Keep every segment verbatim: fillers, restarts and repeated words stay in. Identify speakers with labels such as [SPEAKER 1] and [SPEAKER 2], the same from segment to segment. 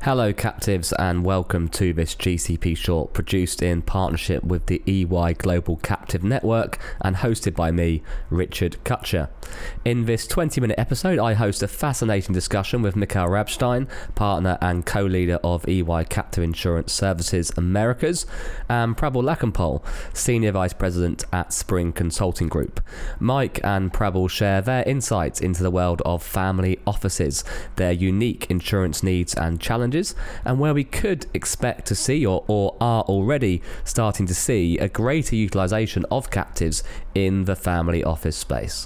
[SPEAKER 1] Hello captives, and welcome to this G C P short produced in partnership with the E Y Global Captive Network and hosted by me, Richard Kutcher. In this twenty minute episode, I host a fascinating discussion with Mikhail Rabstein, partner and co-leader of E Y Captive Insurance Services Americas, and Prabal Lakhanpal, senior vice president at Spring Consulting Group. Mike and Prabal share their insights into the world of family offices, their unique insurance needs and challenges, and where we could expect to see or, or are already starting to see a greater utilisation of captives in the family office space.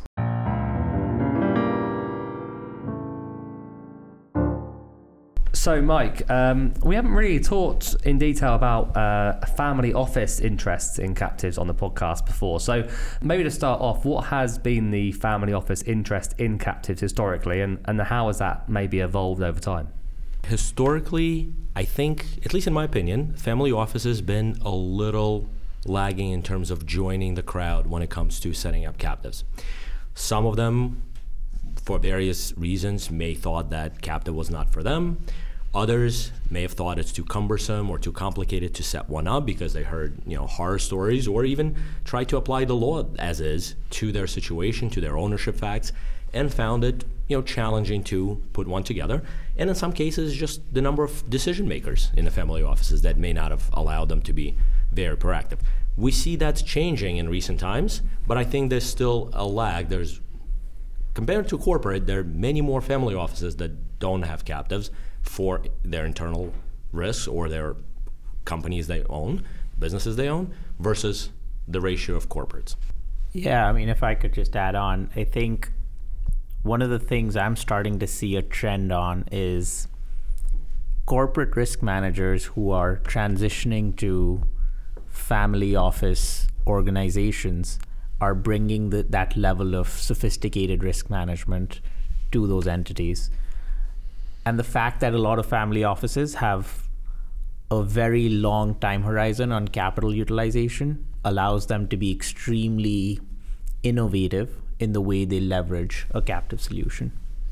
[SPEAKER 1] So Mike, um, we haven't really talked in detail about uh, family office interests in captives on the podcast before. So maybe to start off, what has been the family office interest in captives historically, and, and how has that maybe evolved over time?
[SPEAKER 2] Historically, I think, at least in my opinion, family office has been a little lagging in terms of joining the crowd when it comes to setting up captives. Some of them, for various reasons, may thought that captive was not for them. Others may have thought it's too cumbersome or too complicated to set one up because they heard, you know, horror stories, or even tried to apply the law as is to their situation, to their ownership facts, and found it, you know, challenging to put one together. And in some cases, just the number of decision makers in the family offices that may not have allowed them to be very proactive. We see that's changing in recent times, but I think there's still a lag. There's, compared to corporate, there are many more family offices that don't have captives for their internal risks or their companies they own, businesses they own, versus the ratio of corporates.
[SPEAKER 3] Yeah, I mean, if I could just add on, I think one of the things I'm starting to see a trend on is corporate risk managers who are transitioning to family office organizations are bringing the, that level of sophisticated risk management to those entities. And the fact that a lot of family offices have a very long time horizon on capital utilization allows them to be extremely innovative in the way they leverage a captive solution.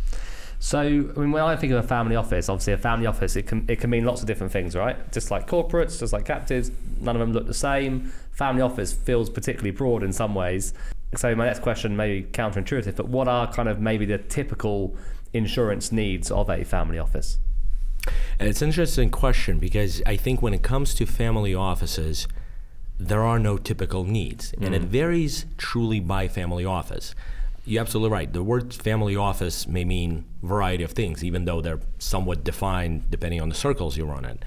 [SPEAKER 1] So, I mean, when I think of a family office, obviously a family office, it can it can mean lots of different things, right? Just like corporates, just like captives, none of them look the same. Family office feels particularly broad in some ways. So my next question may be counterintuitive, but what are kind of maybe the typical insurance needs of a family office?
[SPEAKER 2] And it's an interesting question because I think when it comes to family offices, there are no typical needs, mm. and it varies truly by family office. You're absolutely right. The word family office may mean a variety of things, even though they're somewhat defined depending on the circles you run in.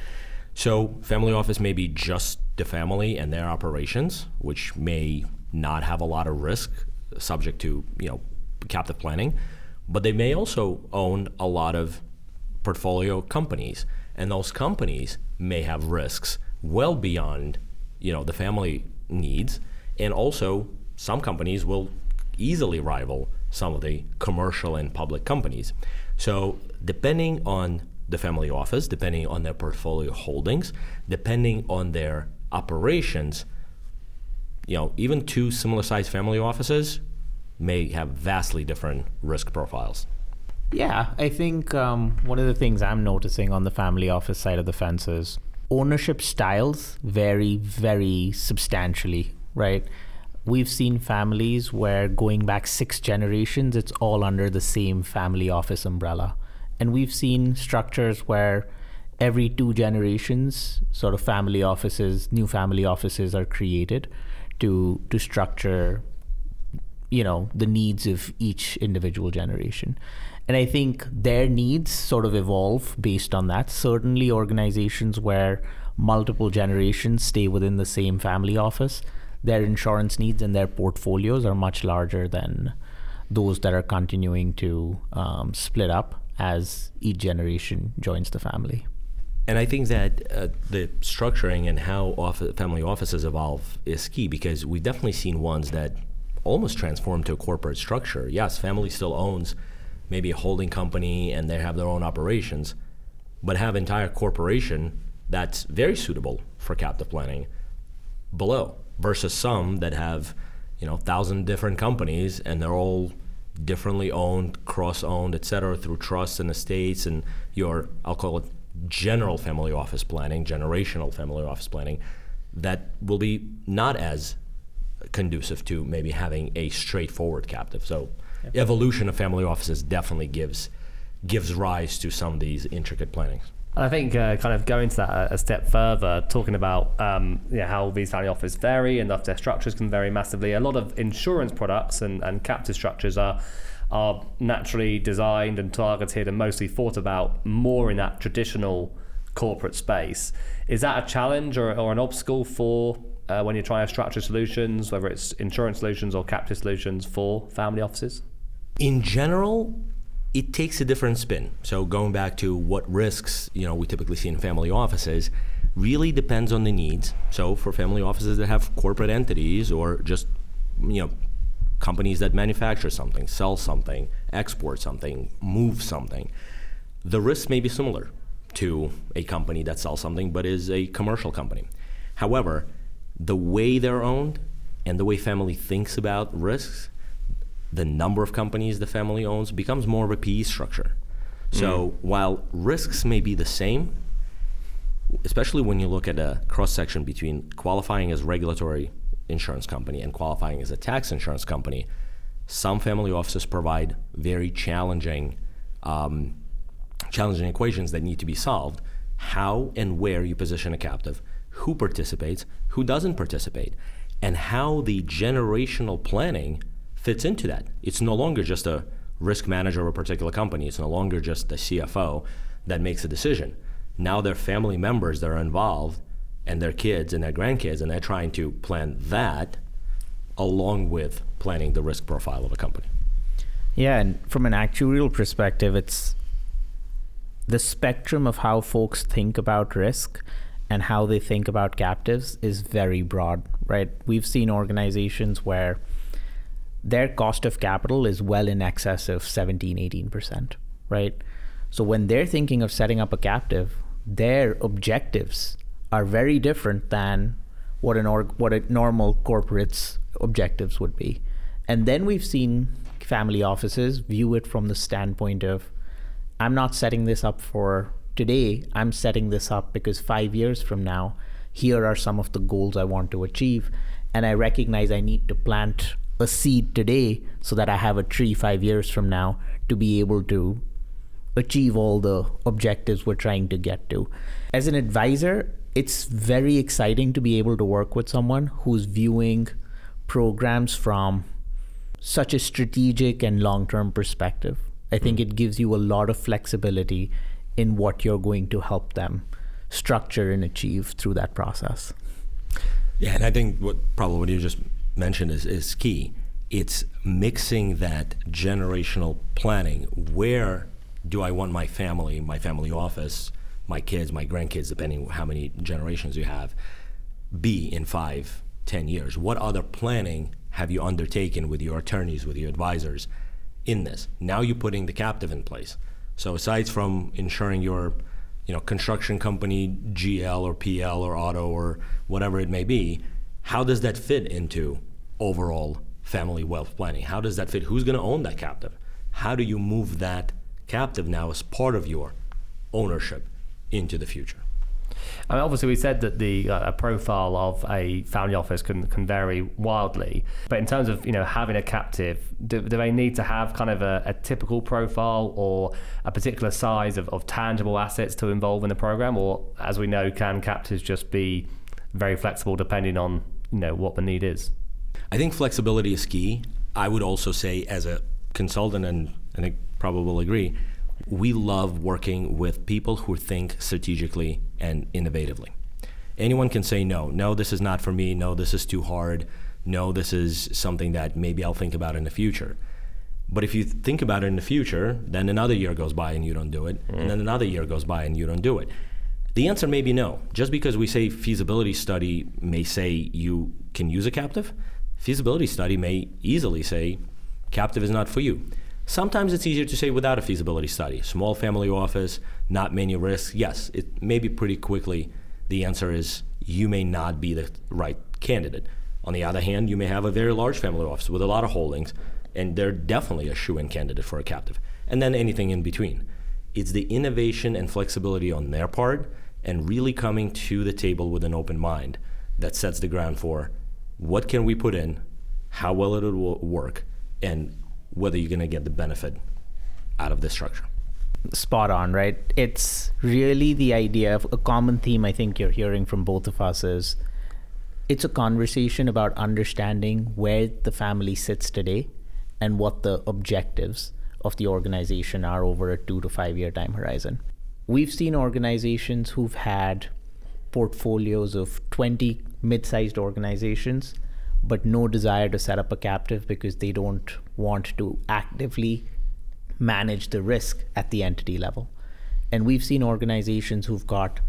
[SPEAKER 2] So family office may be just the family and their operations, which may not have a lot of risk subject to, you know, captive planning, but they may also own a lot of portfolio companies, and those companies may have risks well beyond, you know, the family needs, and also some companies will easily rival some of the commercial and public companies. So depending on the family office, depending on their portfolio holdings, depending on their operations, you know, even two similar sized family offices may have vastly different risk profiles.
[SPEAKER 3] Yeah, I think um, one of the things I'm noticing on the family office side of the fence is ownership styles vary very substantially, right? We've seen families where going back six generations, it's all under the same family office umbrella. And we've seen structures where every two generations, sort of family offices, new family offices are created to to structure, you know, the needs of each individual generation. And I think their needs sort of evolve based on that. Certainly organizations where multiple generations stay within the same family office, their insurance needs and their portfolios are much larger than those that are continuing to um, split up as each generation joins the family.
[SPEAKER 2] And I think that uh, the structuring and how office, family offices evolve is key, because we've definitely seen ones that almost transform to a corporate structure. Yes, family still owns maybe a holding company and they have their own operations, but have entire corporation that's very suitable for captive planning below, versus some that have, you know, thousand different companies and they're all differently owned, cross-owned, et cetera, through trusts and estates and your, I'll call it general family office planning, generational family office planning, that will be not as conducive to maybe having a straightforward captive. So yep. evolution of family offices definitely gives gives rise to some of these intricate plannings.
[SPEAKER 1] I think uh, kind of going to that a, a step further, talking about um, you know, how these family offices vary and their structures can vary massively. A lot of insurance products and, and captive structures are are naturally designed and targeted and mostly thought about more in that traditional corporate space. Is that a challenge or, or an obstacle for uh, when you're trying to structure solutions, whether it's insurance solutions or captive solutions for family offices?
[SPEAKER 2] In general, it takes a different spin. So going back to what risks, you know, we typically see in family offices, really depends on the needs. So for family offices that have corporate entities or just, you know, companies that manufacture something, sell something, export something, move something, the risks may be similar to a company that sells something but is a commercial company. However, the way they're owned and the way family thinks about risks, the number of companies the family owns becomes more of a P E structure. So mm. while risks may be the same, especially when you look at a cross-section between qualifying as regulatory insurance company and qualifying as a tax insurance company, some family offices provide very challenging um, challenging equations that need to be solved. How and where you position a captive, who participates, who doesn't participate, and how the generational planning fits into that. It's no longer just a risk manager of a particular company. It's no longer just the C F O that makes a decision. Now there are family members that are involved and their kids and their grandkids, and they're trying to plan that along with planning the risk profile of a company.
[SPEAKER 3] Yeah, and from an actuarial perspective, it's the spectrum of how folks think about risk and how they think about captives is very broad, right? We've seen organizations where their cost of capital is well in excess of seventeen, eighteen percent, right? So when they're thinking of setting up a captive, their objectives are very different than what an org, what a normal corporate's objectives would be. And then we've seen family offices view it from the standpoint of, I'm not setting this up for today, I'm setting this up because five years from now, here are some of the goals I want to achieve. And I recognize I need to plant a seed today so that I have a tree five years from now to be able to achieve all the objectives we're trying to get to. As an advisor, it's very exciting to be able to work with someone who's viewing programs from such a strategic and long-term perspective. I think it gives you a lot of flexibility in what you're going to help them structure and achieve through that process.
[SPEAKER 2] Yeah, and I think what probably what you just mentioned is, is key. It's mixing that generational planning. Where do I want my family, my family office, my kids, my grandkids, depending on how many generations you have, be in five, ten years? What other planning have you undertaken with your attorneys, with your advisors in this? Now you're putting the captive in place. So aside from ensuring your, you know, construction company, G L or P L or auto or whatever it may be, how does that fit into overall family wealth planning? How does that fit? Who's going to own that captive? How do you move that captive now as part of your ownership into the future?
[SPEAKER 1] I mean, obviously, we said that the uh, profile of a family office can can vary wildly, but in terms of, you know, having a captive, do, do they need to have kind of a, a typical profile or a particular size of, of tangible assets to involve in the program, or, as we know, can captives just be very flexible depending on, you know, what the need is?
[SPEAKER 2] I think flexibility is key. I would also say, as a consultant, and, and I probably will agree, we love working with people who think strategically and innovatively. Anyone can say, no, no, this is not for me. No, this is too hard. No, this is something that maybe I'll think about in the future. But if you think about it in the future, then another year goes by and you don't do it, mm. and then another year goes by and you don't do it. The answer may be no. Just because we say feasibility study may say you can use a captive, feasibility study may easily say captive is not for you. Sometimes it's easier to say without a feasibility study. Small family office, not many risks. Yes, it may be pretty quickly. The answer is you may not be the right candidate. On the other hand, you may have a very large family office with a lot of holdings, and they're definitely a shoe-in candidate for a captive. And then anything in between. It's the innovation and flexibility on their part and really coming to the table with an open mind that sets the ground for what can we put in, how well it will work, and whether you're going to get the benefit out of this structure.
[SPEAKER 3] Spot on, right? It's really the idea of a common theme I think you're hearing from both of us is it's a conversation about understanding where the family sits today and what the objectives of the organization are over a two to five year time horizon. We've seen organizations who've had portfolios of twenty mid-sized organizations, but no desire to set up a captive because they don't want to actively manage the risk at the entity level. And we've seen organizations who've got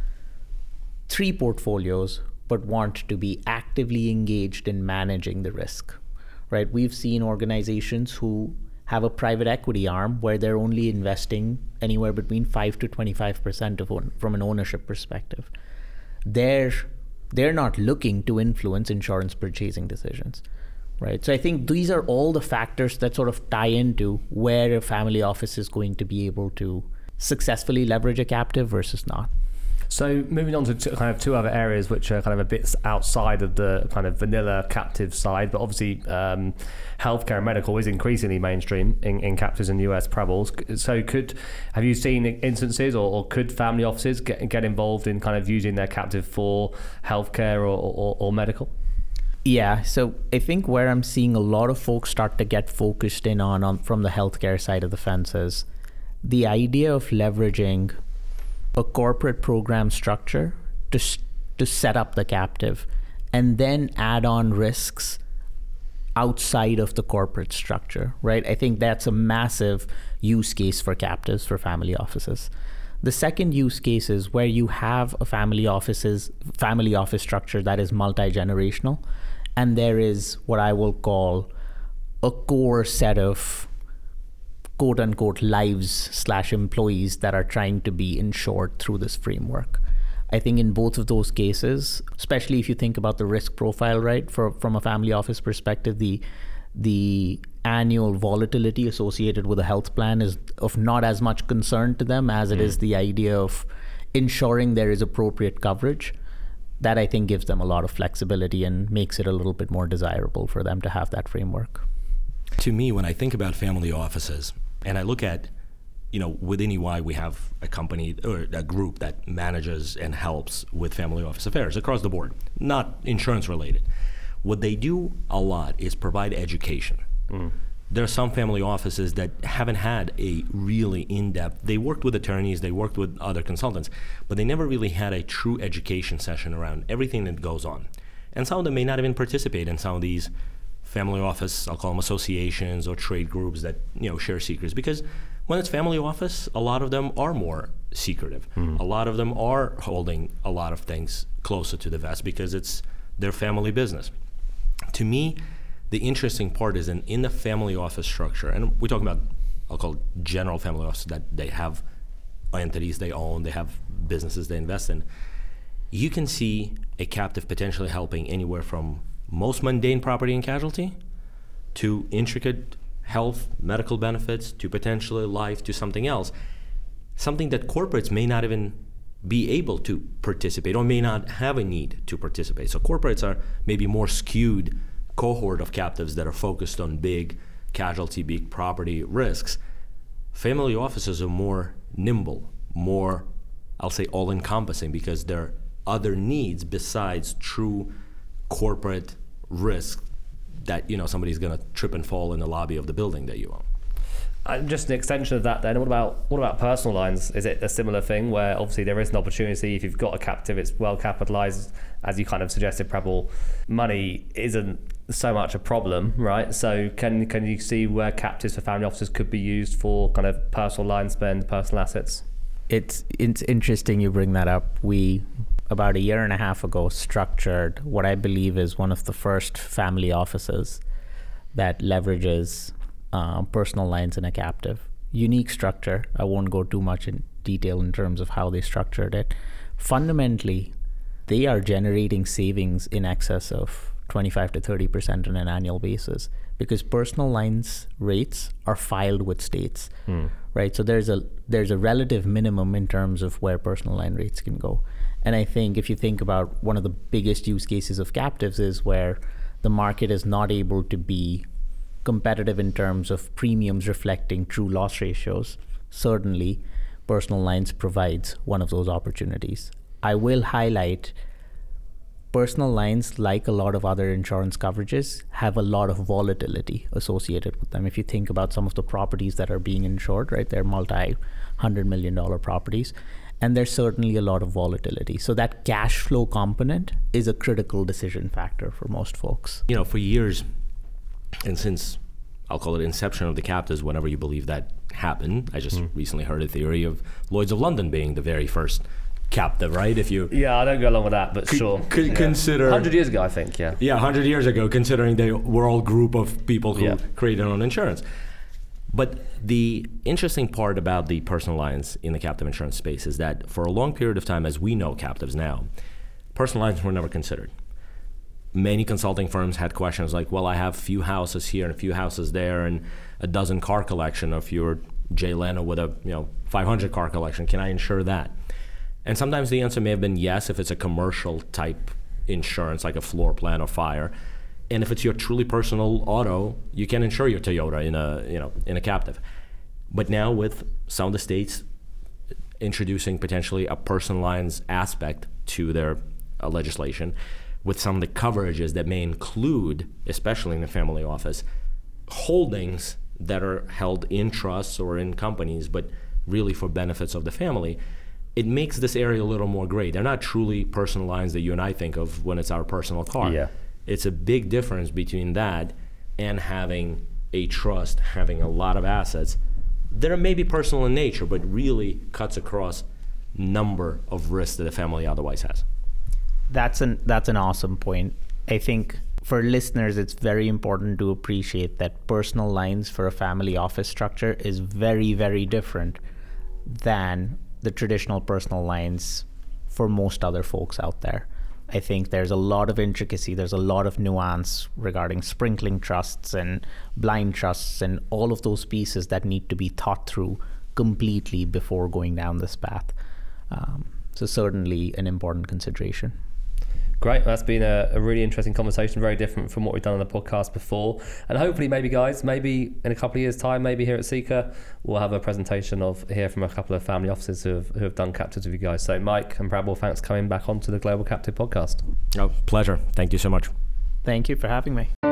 [SPEAKER 3] three portfolios but want to be actively engaged in managing the risk, right? We've seen organizations who have a private equity arm where they're only investing anywhere between five to twenty-five percent of own, from an ownership perspective. They're, they're not looking to influence insurance purchasing decisions. Right. So I think these are all the factors that sort of tie into where a family office is going to be able to successfully leverage a captive versus not.
[SPEAKER 1] So moving on to t- kind of two other areas which are kind of a bit outside of the kind of vanilla captive side, but obviously um, healthcare and medical is increasingly mainstream in, in captives in the U S Prebles. So could have you seen instances or, or could family offices get, get involved in kind of using their captive for healthcare or, or, or medical?
[SPEAKER 3] Yeah, so I think where I'm seeing a lot of folks start to get focused in on, on from the healthcare side of the fence is the idea of leveraging a corporate program structure to to set up the captive and then add on risks outside of the corporate structure, right? I think that's a massive use case for captives for family offices. The second use case is where you have a family offices family office structure that is multi-generational, and there is what I will call a core set of quote unquote lives slash employees that are trying to be insured through this framework. I think in both of those cases, especially if you think about the risk profile, right, for from a family office perspective, the the annual volatility associated with a health plan is of not as much concern to them as it mm. is the idea of ensuring there is appropriate coverage. That I think gives them a lot of flexibility and makes it a little bit more desirable for them to have that framework.
[SPEAKER 2] To me, when I think about family offices, and I look at, you know, within E Y, we have a company or a group that manages and helps with family office affairs across the board, not insurance related. What they do a lot is provide education. Mm. There are some family offices that haven't had a really in-depth, they worked with attorneys, they worked with other consultants, but they never really had a true education session around everything that goes on. And some of them may not even participate in some of these family office, I'll call them associations or trade groups that, you know, share secrets. Because when it's family office, a lot of them are more secretive. Mm. A lot of them are holding a lot of things closer to the vest because it's their family business. To me, the interesting part is in, in the family office structure, and we're talking about, I'll call it general family office, that they have entities they own, they have businesses they invest in. You can see a captive potentially helping anywhere from most mundane property and casualty to intricate health, medical benefits, to potentially life, to something else. Something that corporates may not even be able to participate or may not have a need to participate. So corporates are maybe more skewed cohort of captives that are focused on big casualty, big property risks. Family offices are more nimble, more, I'll say, all-encompassing because there are other needs besides true corporate risk that, you know, somebody's going to trip and fall in the lobby of the building that you own.
[SPEAKER 1] Uh, just an extension of that then, what about what about personal lines? Is it a similar thing where obviously there is an opportunity if you've got a captive, it's well capitalized, as you kind of suggested, Preble, money isn't so much a problem, right? So can can you see where captives for family offices could be used for kind of personal line spend, personal assets?
[SPEAKER 3] It's it's interesting you bring that up. We, about a year and a half ago, structured what I believe is one of the first family offices that leverages uh, personal lines in a captive. Unique structure. I won't go too much in detail in terms of how they structured it. Fundamentally, they are generating savings in excess of twenty-five to thirty percent on an annual basis, because personal lines rates are filed with states, mm. right? So there's a there's a relative minimum in terms of where personal line rates can go. And I think if you think about one of the biggest use cases of captives is where the market is not able to be competitive in terms of premiums reflecting true loss ratios. Certainly, personal lines provides one of those opportunities. I will highlight personal lines, like a lot of other insurance coverages, have a lot of volatility associated with them. If you think about some of the properties that are being insured, right, they're multi-hundred million dollar properties, and there's certainly a lot of volatility. So that cash flow component is a critical decision factor for most folks.
[SPEAKER 2] You know, for years, and since I'll call it inception of the captives, whenever you believe that happened, I just mm. recently heard a theory of Lloyd's of London being the very first captive, right? If you
[SPEAKER 1] yeah, I don't go along with that, but
[SPEAKER 2] c-
[SPEAKER 1] sure.
[SPEAKER 2] Could
[SPEAKER 1] yeah.
[SPEAKER 2] consider
[SPEAKER 1] one hundred years ago, I think, yeah.
[SPEAKER 2] Yeah, one hundred years ago, considering they were all group of people who
[SPEAKER 1] yeah.
[SPEAKER 2] created their own insurance. But the interesting part about the personal lines in the captive insurance space is that for a long period of time, as we know captives now, personal lines were never considered. Many consulting firms had questions like, well, I have a few houses here and a few houses there and a dozen car collection. Or if you're Jay Leno with a you know five hundred car collection, can I insure that? And sometimes the answer may have been yes if it's a commercial type insurance like a floor plan or fire. And if it's your truly personal auto, you can insure your Toyota in a you know in a captive. But now with some of the states introducing potentially a personal lines aspect to their uh, legislation, with some of the coverages that may include, especially in the family office, holdings that are held in trusts or in companies, but really for benefits of the family, it makes this area a little more gray. They're not truly personal lines that you and I think of when it's our personal car.
[SPEAKER 1] Yeah.
[SPEAKER 2] It's a big difference between that and having a trust, having a lot of assets that are maybe personal in nature, but really cuts across number of risks that a family otherwise has.
[SPEAKER 3] That's an that's an awesome point. I think for listeners, it's very important to appreciate that personal lines for a family office structure is very, very different than the traditional personal lines for most other folks out there. I think there's a lot of intricacy, there's a lot of nuance regarding sprinkling trusts and blind trusts and all of those pieces that need to be thought through completely before going down this path. Um, so certainly an important consideration.
[SPEAKER 1] Great, that's been a, a really interesting conversation, very different from what we've done on the podcast before. And hopefully maybe guys, maybe in a couple of years time, maybe here at Seeker, we'll have a presentation of here from a couple of family officers who have, who have done captives with you guys. So Mike and Prabal, thanks for coming back onto the Global Captive podcast.
[SPEAKER 2] Oh, pleasure. Thank you so much.
[SPEAKER 3] Thank you for having me.